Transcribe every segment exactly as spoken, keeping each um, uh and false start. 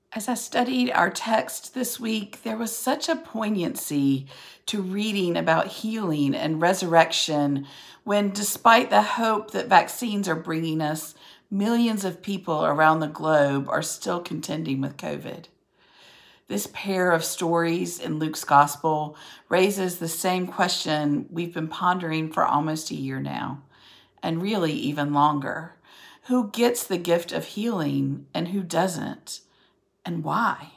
As I studied our text this week, there was such a poignancy to reading about healing and resurrection when, despite the hope that vaccines are bringing us, millions of people around the globe are still contending with COVID. This pair of stories in Luke's gospel raises the same question we've been pondering for almost a year now, and really even longer. Who gets the gift of healing and who doesn't? And why?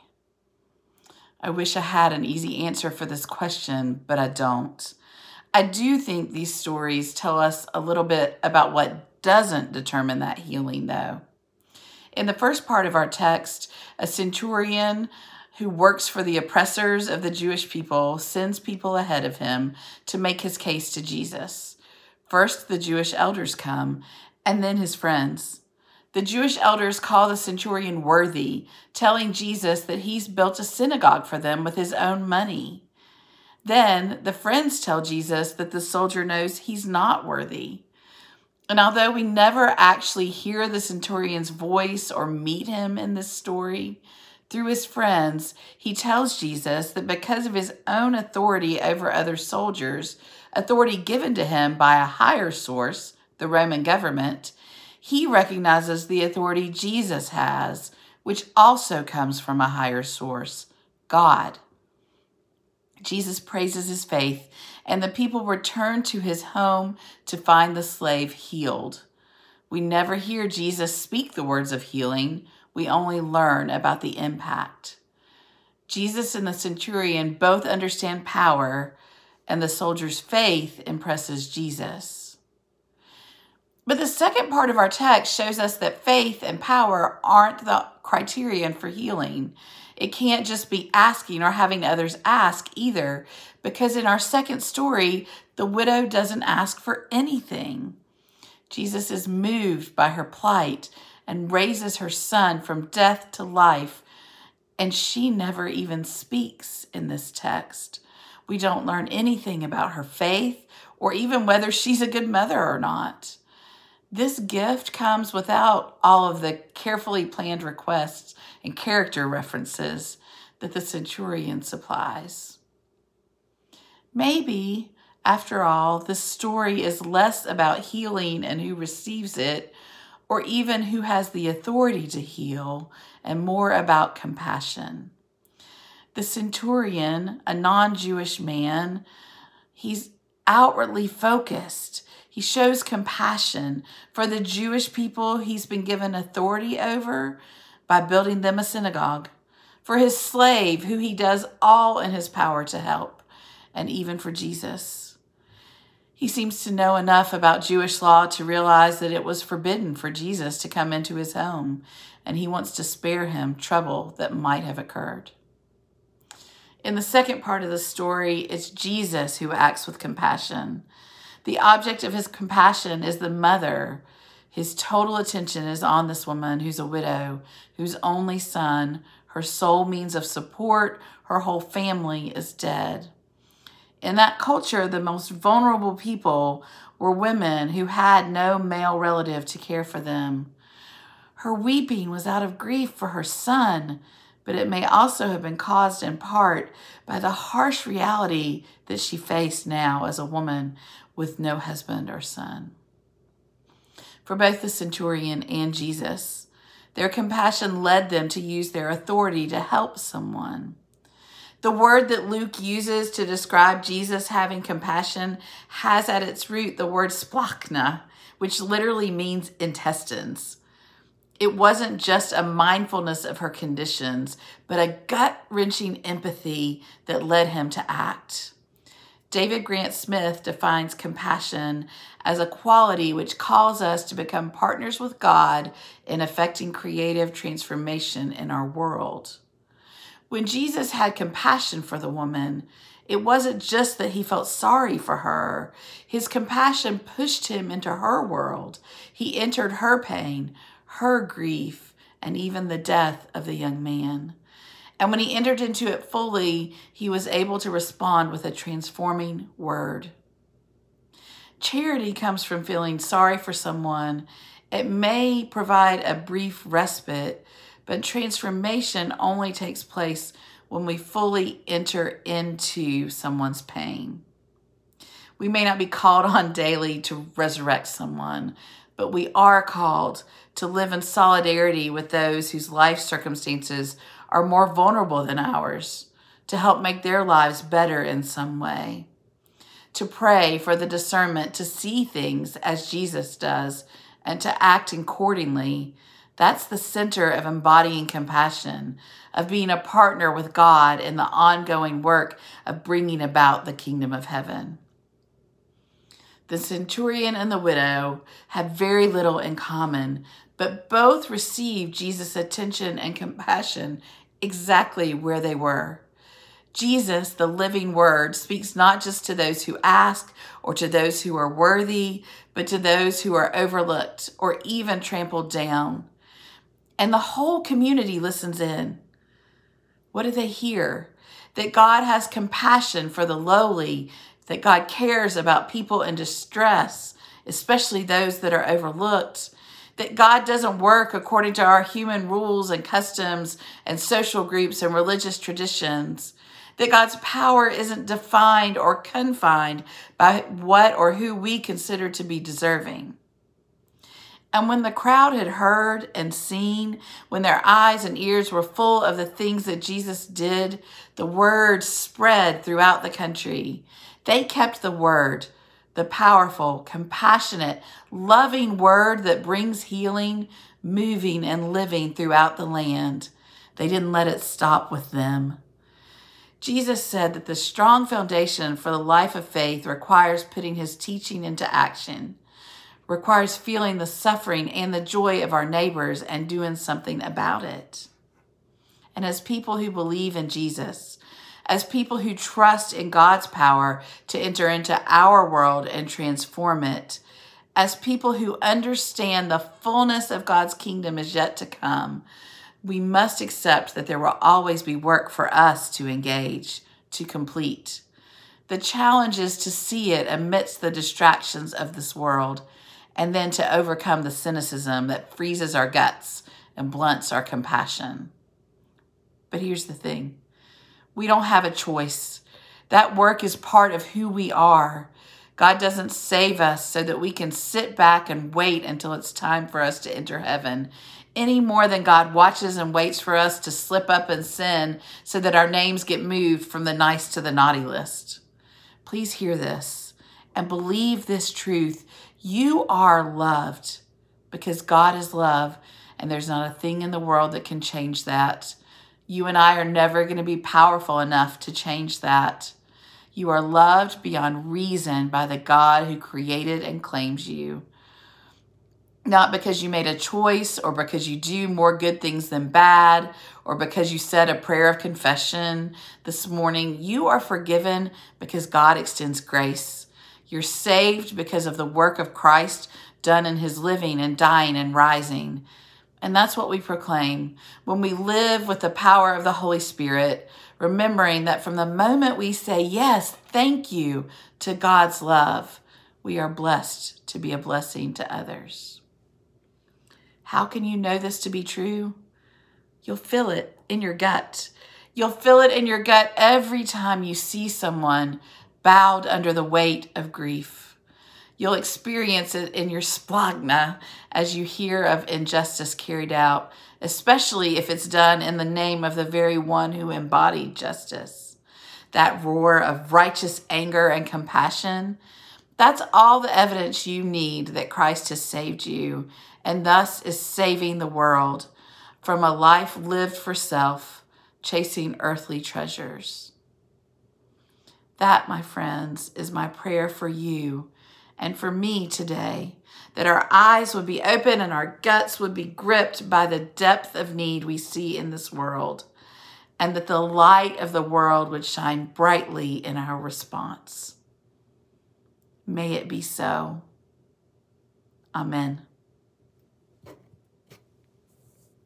I wish I had an easy answer for this question, but I don't. I do think these stories tell us a little bit about what doesn't determine that healing, though. In the first part of our text, a centurion who works for the oppressors of the Jewish people sends people ahead of him to make his case to Jesus. First, the Jewish elders come, and then his friends. The Jewish elders call the centurion worthy, telling Jesus that he's built a synagogue for them with his own money. Then the friends tell Jesus that the soldier knows he's not worthy. And although we never actually hear the centurion's voice or meet him in this story, through his friends, he tells Jesus that because of his own authority over other soldiers, authority given to him by a higher source, the Roman government, he recognizes the authority Jesus has, which also comes from a higher source, God. Jesus praises his faith, and the people return to his home to find the slave healed. We never hear Jesus speak the words of healing. We only learn about the impact. Jesus and the centurion both understand power, and the soldier's faith impresses Jesus. But the second part of our text shows us that faith and power aren't the criterion for healing. It can't just be asking or having others ask either, because in our second story, the widow doesn't ask for anything. Jesus is moved by her plight and raises her son from death to life, and she never even speaks in this text. We don't learn anything about her faith or even whether she's a good mother or not. This gift comes without all of the carefully planned requests and character references that the centurion supplies. Maybe, after all, the story is less about healing and who receives it, or even who has the authority to heal, and more about compassion. The centurion, a non-Jewish man, he's outwardly focused. He shows compassion for the Jewish people he's been given authority over by building them a synagogue, for his slave who he does all in his power to help, and even for Jesus. He seems to know enough about Jewish law to realize that it was forbidden for Jesus to come into his home, and he wants to spare him trouble that might have occurred. In the second part of the story, it's Jesus who acts with compassion. The object of his compassion is the mother. His total attention is on this woman who's a widow, whose only son, her sole means of support, her whole family is dead. In that culture, the most vulnerable people were women who had no male relative to care for them. Her weeping was out of grief for her son, but it may also have been caused in part by the harsh reality that she faced now as a woman with no husband or son. For both the centurion and Jesus, their compassion led them to use their authority to help someone. The word that Luke uses to describe Jesus having compassion has at its root the word splachna, which literally means intestines. It wasn't just a mindfulness of her conditions, but a gut-wrenching empathy that led him to act. David Grant Smith defines compassion as a quality which calls us to become partners with God in effecting creative transformation in our world. When Jesus had compassion for the woman, it wasn't just that he felt sorry for her. His compassion pushed him into her world. He entered her pain, her grief, and even the death of the young man. And when he entered into it fully, he was able to respond with a transforming word. Charity comes from feeling sorry for someone. It may provide a brief respite, But transformation only takes place when we fully enter into someone's pain. We may not be called on daily to resurrect someone, but we are called to live in solidarity with those whose life circumstances are more vulnerable than ours, to help make their lives better in some way. To pray for the discernment to see things as Jesus does and to act accordingly. That's the center of embodying compassion, of being a partner with God in the ongoing work of bringing about the kingdom of heaven. The centurion and the widow had very little in common, but both received Jesus' attention and compassion exactly where they were. Jesus, the living word, speaks not just to those who ask or to those who are worthy, but to those who are overlooked or even trampled down. And the whole community listens in. What do they hear? That God has compassion for the lowly, that God cares about people in distress, especially those that are overlooked, that God doesn't work according to our human rules and customs and social groups and religious traditions, that God's power isn't defined or confined by what or who we consider to be deserving. And when the crowd had heard and seen, when their eyes and ears were full of the things that Jesus did, the word spread throughout the country. They kept the word, the powerful, compassionate, loving word that brings healing, moving and living throughout the land. They didn't let it stop with them. Jesus said that the strong foundation for the life of faith requires putting his teaching into action, requires feeling the suffering and the joy of our neighbors and doing something about it. And as people who believe in Jesus, as people who trust in God's power to enter into our world and transform it, as people who understand the fullness of God's kingdom is yet to come, we must accept that there will always be work for us to engage, to complete. The challenge is to see it amidst the distractions of this world, and then to overcome the cynicism that freezes our guts and blunts our compassion. But here's the thing. We don't have a choice. That work is part of who we are. God doesn't save us so that we can sit back and wait until it's time for us to enter heaven, any more than God watches and waits for us to slip up and sin so that our names get moved from the nice to the naughty list. Please hear this and believe this truth. You are loved because God is love, and there's not a thing in the world that can change that. You and I are never going to be powerful enough to change that. You are loved beyond reason by the God who created and claims you. Not because you made a choice or because you do more good things than bad or because you said a prayer of confession this morning. You are forgiven because God extends grace. You're saved because of the work of Christ done in his living and dying and rising. And that's what we proclaim when we live with the power of the Holy Spirit, remembering that from the moment we say, yes, thank you to God's love, we are blessed to be a blessing to others. How can you know this to be true? You'll feel it in your gut. You'll feel it in your gut every time you see someone bowed under the weight of grief. You'll experience it in your splagna as you hear of injustice carried out, especially if it's done in the name of the very one who embodied justice. That roar of righteous anger and compassion, that's all the evidence you need that Christ has saved you and thus is saving the world from a life lived for self, chasing earthly treasures. That, my friends, is my prayer for you and for me today, that our eyes would be open and our guts would be gripped by the depth of need we see in this world, and that the light of the world would shine brightly in our response. May it be so. Amen.